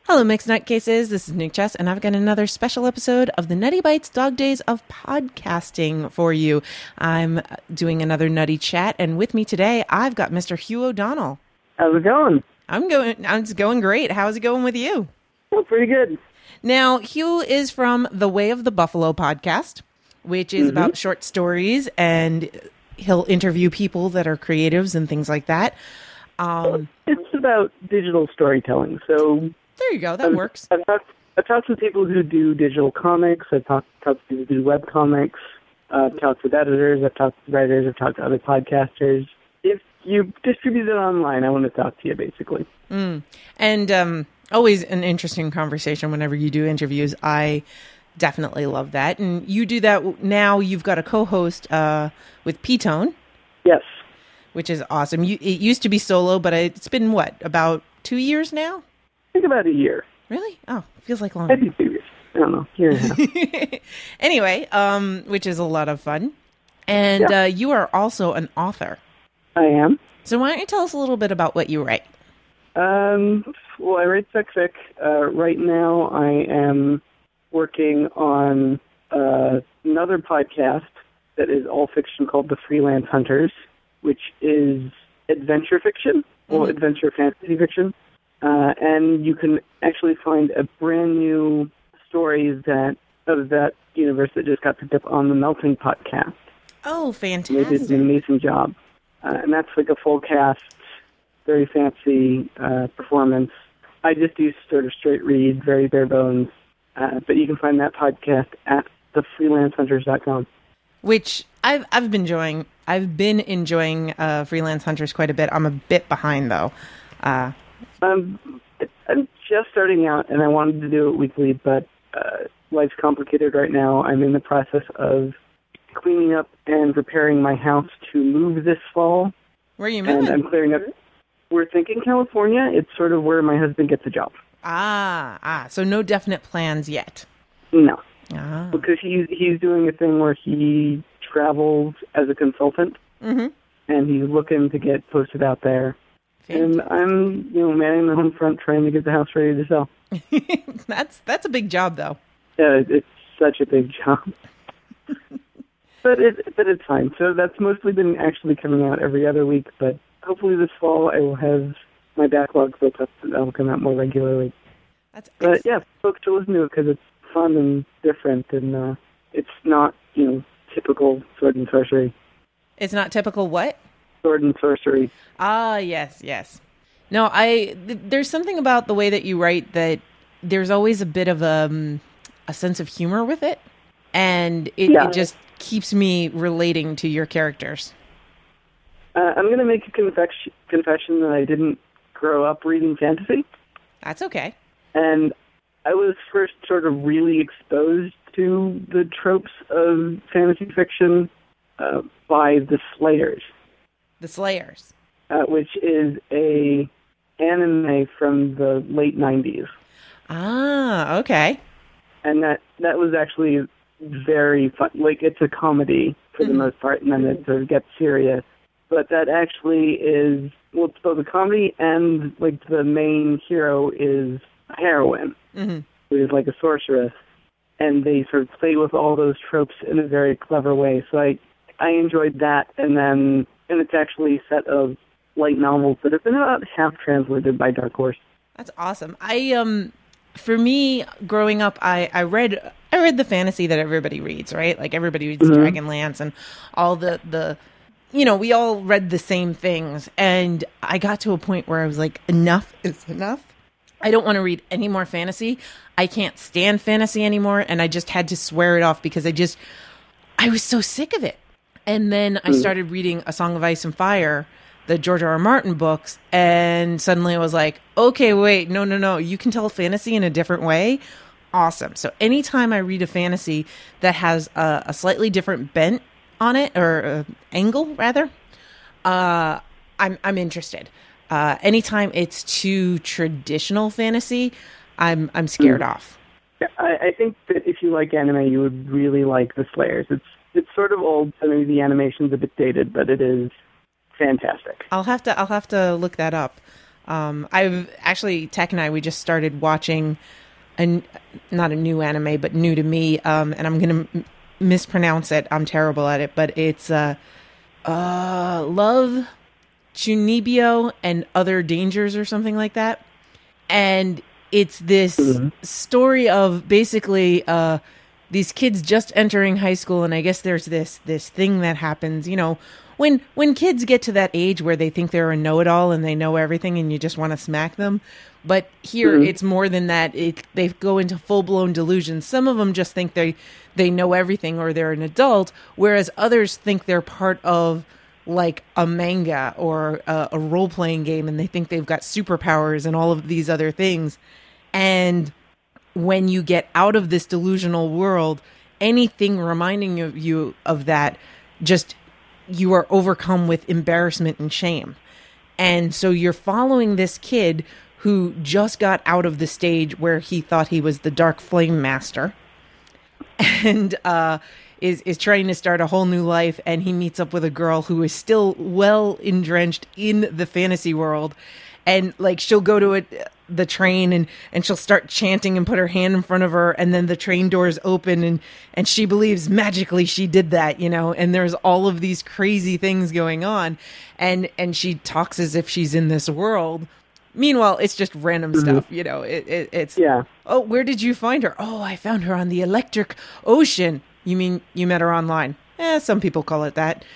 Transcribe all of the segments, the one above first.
Hello, Mixed Nutcases. This is Nick Chess, and I've got another special episode of the Nutty Bites Dog Days of Podcasting for you. I'm doing another nutty chat, and with me today, I've got Mr. Hugh O'Donnell. How's it going? It's going great. How's it going with you? Oh, pretty good. Now, Hugh is from the Way of the Buffalo podcast, which is about short stories, and he'll interview people that are creatives and things like that. It's about digital storytelling, so... There you go. That works. I've talked to people who do digital comics. I've talked to people who do web comics. I've talked with editors. I've talked to writers. I've talked to other podcasters. If you distribute it online, I want to talk to you, basically. And always an interesting conversation whenever you do interviews. I definitely love that. And you do that now. You've got a co-host with P-Tone. Yes. Which is awesome. It used to be solo, but it's been, about 2 years now? I think about a year. Really? Oh, feels like longer. Maybe 2 years. I don't know. Year and a half. Anyway, which is a lot of fun. And you are also an author. I am. So why don't you tell us a little bit about what you write? Well, I write fic. Right now I am working on another podcast that is all fiction called The Freelance Hunters, which is adventure fiction, adventure fantasy fiction. And you can actually find a brand new story of that universe that just got picked up on the Melting Podcast. Oh, fantastic. They did an amazing job. And that's like a full cast, very fancy performance. I just do sort of straight read, very bare bones. But you can find that podcast at thefreelancehunters.com. Which I've been enjoying. I've been enjoying Freelance Hunters quite a bit. I'm a bit behind, though. I'm just starting out, and I wanted to do it weekly, but life's complicated right now. I'm in the process of cleaning up and repairing my house to move this fall. Where are you moving? And I'm clearing up. We're thinking California. It's sort of where my husband gets a job. So no definite plans yet. No. Because he's doing a thing where he travels as a consultant, and he's looking to get posted out there. Fantastic. And I'm, manning the home front, trying to get the house ready to sell. That's a big job, though. Yeah, it's such a big job. but it's fine. So that's mostly been actually coming out every other week. But hopefully this fall I will have my backlog built up so that will come out more regularly. But yeah, folks should listen to it because it's fun and different, and it's not typical sword and sorcery. It's not typical what? Sword and sorcery. Yes. No, there's something about the way that you write that there's always a bit of a sense of humor with it, and it just keeps me relating to your characters. I'm going to make a confession that I didn't grow up reading fantasy. That's okay. And I was first sort of really exposed to the tropes of fantasy fiction by The Slayers. The Slayers. Which is a anime from the late 90s. Okay. And that was actually very fun. Like, it's a comedy for the most part, and then it sort of gets serious. But that actually is, well, it's both a comedy and, like, the main hero is a heroine, who is like a sorceress. And they sort of play with all those tropes in a very clever way. So I enjoyed that, and it's actually a set of light novels that have been about half translated by Dark Horse. That's awesome. For me, growing up, I read the fantasy that everybody reads, right? Like everybody reads Dragonlance and all the we all read the same things. And I got to a point where I was like, enough is enough. I don't want to read any more fantasy. I can't stand fantasy anymore. And I just had to swear it off because I was so sick of it. And then I started reading A Song of Ice and Fire, the George R. R. Martin books, and suddenly I was like, okay, wait, no, you can tell fantasy in a different way? Awesome. So anytime I read a fantasy that has a slightly different bent on it, or angle, rather, I'm interested. Anytime it's too traditional fantasy, I'm scared off. I think that if you like anime, you would really like The Slayers. It's sort of old, so maybe the animation's a bit dated, but it is fantastic. I'll have to look that up. I've actually, Tech and I, we just started watching not a new anime, but new to me. And I'm going to mispronounce it. I'm terrible at it, but it's Love, Chunibyo, and Other Dangers or something like that. And it's this story of basically these kids just entering high school, and I guess there's this thing that happens, when kids get to that age where they think they're a know-it-all and they know everything and you just want to smack them. But here it's more than that. They go into full-blown delusions. Some of them just think they know everything or they're an adult, whereas others think they're part of like a manga or a role-playing game, and they think they've got superpowers and all of these other things. And when you get out of this delusional world, anything reminding you of that, just you are overcome with embarrassment and shame. And so you're following this kid who just got out of the stage where he thought he was the Dark Flame Master and is trying to start a whole new life, and he meets up with a girl who is still well entrenched in the fantasy world. And like she'll go to the train and she'll start chanting and put her hand in front of her, and then the train doors open and she believes magically she did that, and there's all of these crazy things going on, and she talks as if she's in this world. Meanwhile, it's just random stuff, it's oh, where did you find her? Oh, I found her on the Electric Ocean. You mean you met her online? Some people call it that.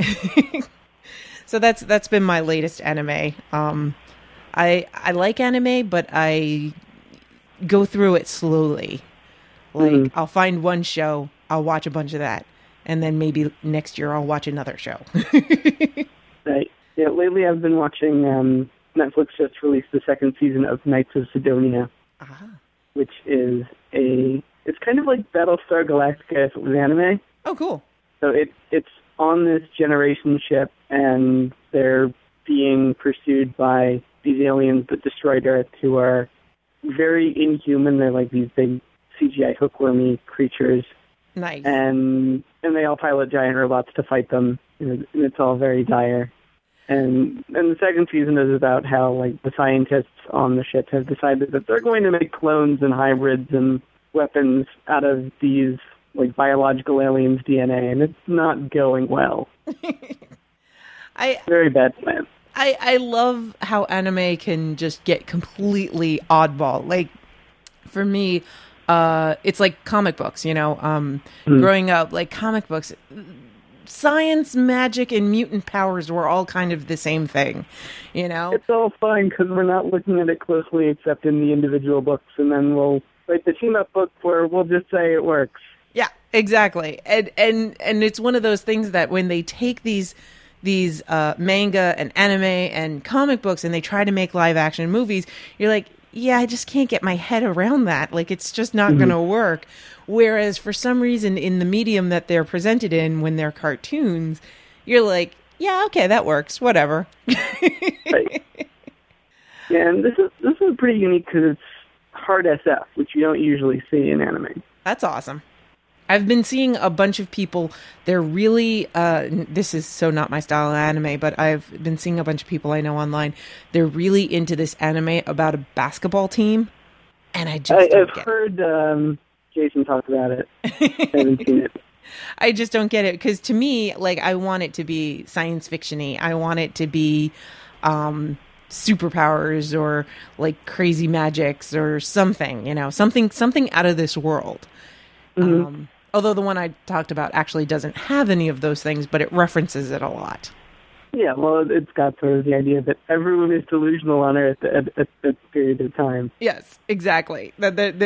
So that's been my latest anime. I like anime, but I go through it slowly. Like, I'll find one show, I'll watch a bunch of that, and then maybe next year I'll watch another show. Right. Yeah, lately I've been watching, Netflix just released the second season of Knights of Sidonia, which is it's kind of like Battlestar Galactica if it was anime. Oh, cool. So it's on this generation ship, and they're being pursued by these aliens that destroyed Earth, who are very inhuman. They're like these big CGI hookwormy creatures. Nice. And they all pilot giant robots to fight them, and it's all very dire. And the second season is about how like the scientists on the ship have decided that they're going to make clones and hybrids and weapons out of these like biological aliens' DNA, and it's not going well. Very bad plan. I love how anime can just get completely oddball. Like, for me, it's like comic books, growing up, like comic books, science, magic, and mutant powers were all kind of the same thing, It's all fine because we're not looking at it closely except in the individual books, and then we'll write the team-up book where we'll just say it works. Yeah, exactly. And it's one of those things that when they take these manga and anime and comic books and they try to make live action movies, you're like, yeah, I just can't get my head around that. Like, it's just not going to work. Whereas for some reason in the medium that they're presented in when they're cartoons, you're like, yeah, okay, that works. Whatever. Right. Yeah, and this is pretty unique because it's hard SF, which you don't usually see in anime. That's awesome. I've been seeing a bunch of people, they're really, this is so not my style of anime, but I've been seeing a bunch of people I know online, they're really into this anime about a basketball team, and I've heard Jason talk about it. I haven't seen it. I just don't get it, because to me, like, I want it to be science fiction-y. I want it to be superpowers or, like, crazy magics or something, something out of this world. Although the one I talked about actually doesn't have any of those things, but it references it a lot. Yeah, well, it's got sort of the idea that everyone is delusional on Earth at that period of time. Yes, exactly.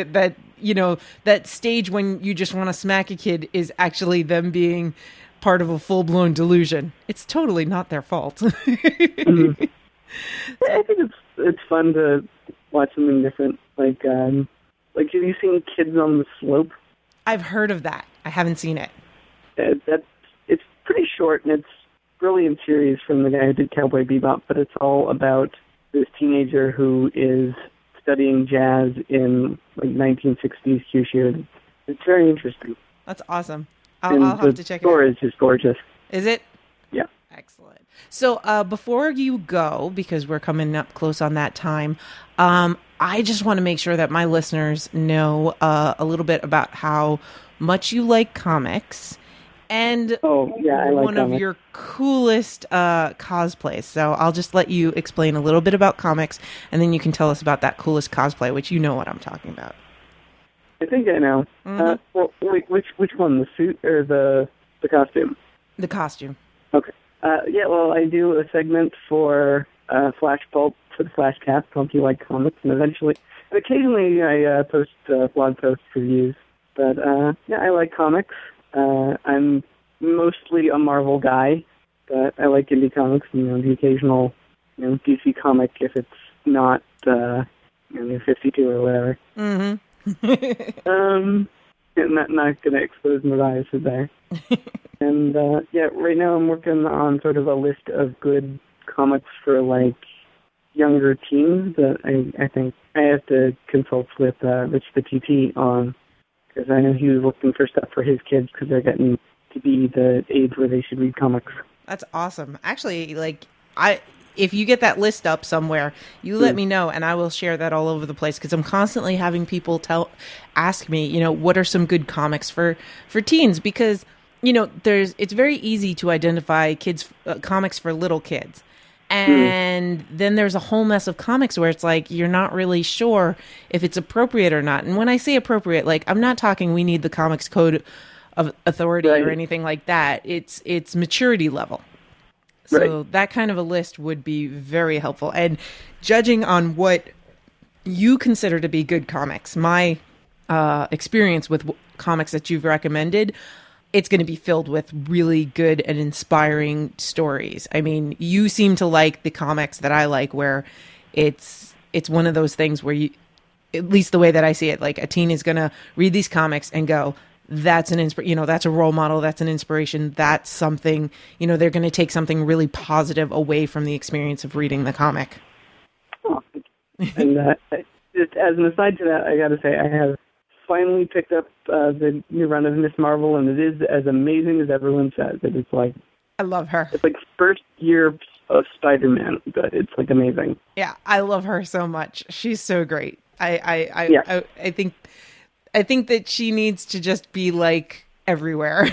That stage when you just want to smack a kid is actually them being part of a full-blown delusion. It's totally not their fault. I think it's fun to watch something different. Like have you seen Kids on the Slope? I've heard of that. I haven't seen it. It's pretty short, and it's a brilliant series from the guy who did Cowboy Bebop, but it's all about this teenager who is studying jazz in like 1960s Kyushu. It's very interesting. That's awesome. I'll have to check it out. The score is just gorgeous. Is it? Yeah. Excellent. So before you go, because we're coming up close on that time, I just want to make sure that my listeners know a little bit about how much you like comics and Oh, yeah, I like one of comics. your coolest cosplays. So I'll just let you explain a little bit about comics, and then you can tell us about that coolest cosplay, which you know what I'm talking about. I think I know. Well, wait, which one, the suit or the costume? The costume. Okay. Yeah, well, I do a segment for Flash Pulp for the Flashcast called Do You Like Comics? And occasionally I post blog post reviews. But, yeah, I like comics. I'm mostly a Marvel guy, but I like indie comics and, the occasional, DC comic if it's not, New 52 or whatever. Mm-hmm. Not going to expose my biases there. And, yeah, right now I'm working on sort of a list of good comics for, younger teens that I think I have to consult with Rich the TT on, because I know he was looking for stuff for his kids because they're getting to be the age where they should read comics. That's awesome. Actually, if you get that list up somewhere, you let me know, and I will share that all over the place, because I'm constantly having people ask me, what are some good comics for teens? Because, it's very easy to identify comics for little kids. And then there's a whole mess of comics where it's like, you're not really sure if it's appropriate or not. And when I say appropriate, I'm not talking we need the Comics Code of Authority or anything like that. It's maturity level. So that kind of a list would be very helpful. And judging on what you consider to be good comics, my experience with comics that you've recommended, it's going to be filled with really good and inspiring stories. I mean, you seem to like the comics that I like, where it's one of those things where you, at least the way that I see it, a teen is going to read these comics and go, that's that's a role model, that's an inspiration, that's something, they're going to take something really positive away from the experience of reading the comic. Oh, and just as an aside to that, I got to say I have finally picked up the new run of Miss Marvel, and it is as amazing as everyone says. It's I love her. It's first year of Spider-Man, but it's amazing. Yeah, I love her so much. She's so great. Yeah. I think that she needs to just be everywhere.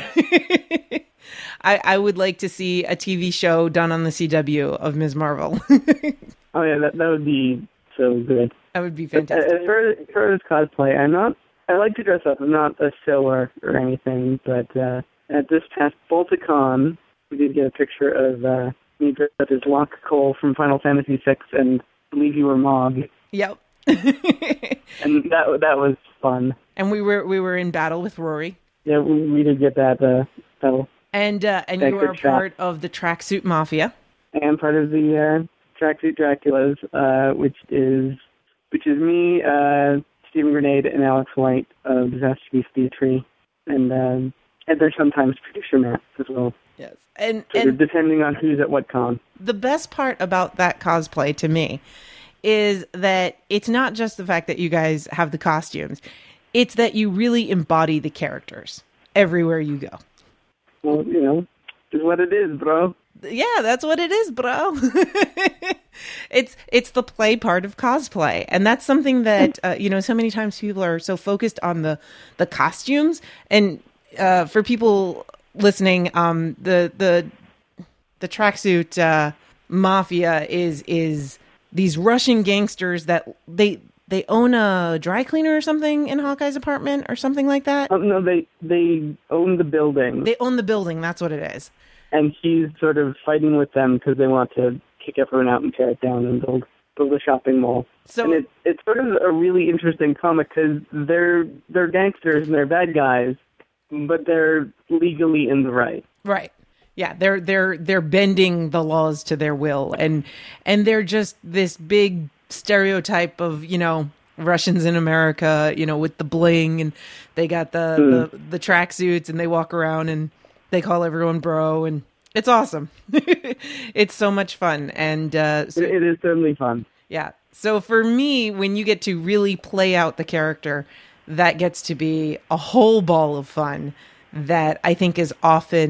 I would like to see a TV show done on the CW of Ms. Marvel. Oh yeah, that would be so good. That would be fantastic. As far as cosplay, I like to dress up. I'm not a sewer or anything, but at this past Balticon, we did get a picture of me dressed up as Locke Cole from Final Fantasy VI and Believe You Were Mog. Yep. And that was fun. And we were in battle with Rory. Yeah, we did get that battle. And you are part of the Tracksuit Mafia. And part of the Tracksuit Draculas, which is me, Stephen Grenade, and Alex White of Disaster Beast Theatre, and there's sometimes producer Matt as well. Yes, and depending on who's at what con. The best part about that cosplay to me is that it's not just the fact that you guys have the costumes; it's that you really embody the characters everywhere you go. Well, it's what it is, bro. Yeah, that's what it is, bro. It's the play part of cosplay, and that's something that so many times people are so focused on the costumes. And for people listening, the Tracksuit Mafia is these Russian gangsters that they own a dry cleaner or something in Hawkeye's apartment or something like that. No, they own the building. They own the building. That's what it is. And he's sort of fighting with them because they want to kick everyone out and tear it down and build a shopping mall. So and it's sort of a really interesting comic because they're gangsters and they're bad guys, but they're legally in the right. Right. Yeah, they're bending the laws to their will, and they're just this big stereotype of Russians in America, with the bling, and they got the tracksuits, and they walk around and they call everyone bro, and it's awesome. It's so much fun. And it is certainly fun. Yeah. So for me, when you get to really play out the character, that gets to be a whole ball of fun that I think is often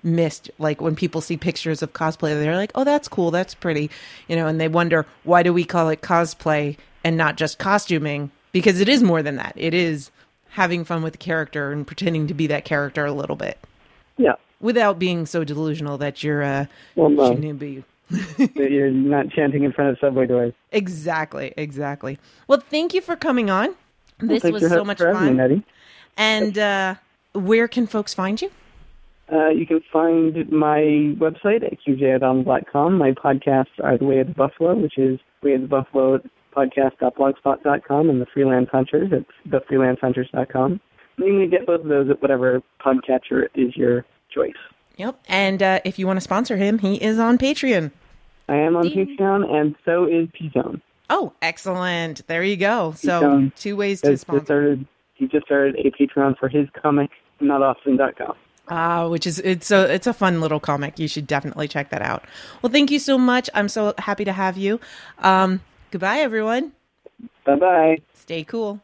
missed. Like when people see pictures of cosplay, they're like, oh, that's cool, that's pretty, and they wonder, why do we call it cosplay and not just costuming? Because it is more than that. It is having fun with the character and pretending to be that character a little bit. Yeah. Without being so delusional that you're shouldn't be. You're not chanting in front of subway doors. Exactly. Well, thank you for coming on. This was so much fun. Me, and where can folks find you? You can find my website at qjodonald.com. My podcasts are The Way of the Buffalo, which is Way of the Buffalo podcast.blogspot.com, and The Freelance Hunters at thefreelancehunters.com. You can get both of those at whatever podcatcher is your choice. Yep. And if you want to sponsor him, he is on Patreon. I am on Patreon, and so is P-Zone. Oh, excellent. There you go. So 2 ways to sponsor. He just started a Patreon for his comic, NotAustin.com. Which is it's a fun little comic. You should definitely check that out. Well, thank you so much. I'm so happy to have you. Goodbye, everyone. Bye-bye. Stay cool.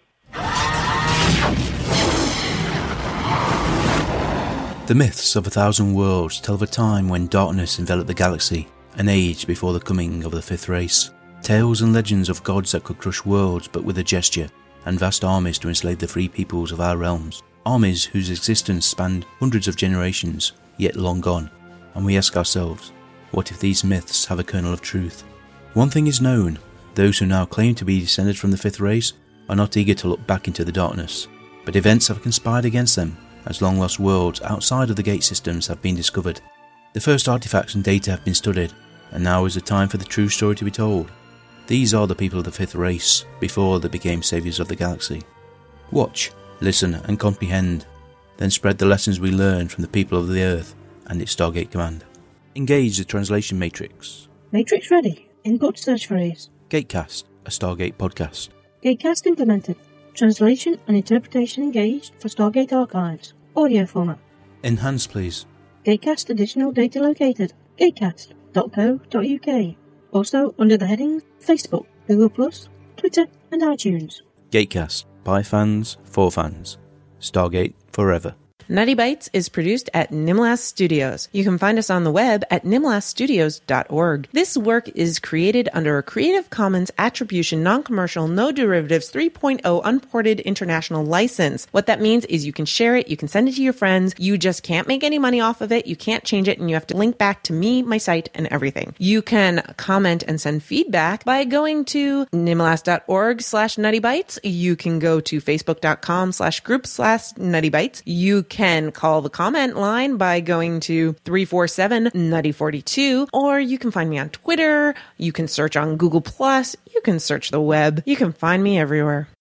The myths of 1,000 worlds tell of a time when darkness enveloped the galaxy, an age before the coming of the fifth race. Tales and legends of gods that could crush worlds but with a gesture, and vast armies to enslave the free peoples of our realms. Armies whose existence spanned hundreds of generations, yet long gone. And we ask ourselves, what if these myths have a kernel of truth? One thing is known, those who now claim to be descended from the fifth race are not eager to look back into the darkness, but events have conspired against them as long-lost worlds outside of the gate systems have been discovered. The first artifacts and data have been studied, and now is the time for the true story to be told. These are the people of the fifth race, before they became saviours of the galaxy. Watch, listen and comprehend, then spread the lessons we learned from the people of the Earth and its Stargate Command. Engage the translation matrix. Matrix ready. Input search phrase. Gatecast, a Stargate podcast. Gatecast implemented. Translation and interpretation engaged for Stargate Archives. Audio format. Enhance, please. Gatecast additional data located. Gatecast.co.uk. Also under the headings Facebook, Google+, Twitter and iTunes. Gatecast, by fans, for fans. Stargate forever. Nutty Bites is produced at Nimlas Studios. You can find us on the web at nimlasstudios.org. This work is created under a Creative Commons Attribution Non-Commercial No Derivatives 3.0 Unported International License. What that means is you can share it, you can send it to your friends, you just can't make any money off of it, you can't change it, and you have to link back to me, my site, and everything. You can comment and send feedback by going to nimlas.org/nuttybites. You can go to facebook.com/group/nuttybites. You can call the comment line by going to 347-NUTTY42, or you can find me on Twitter, you can search on Google+, you can search the web, you can find me everywhere.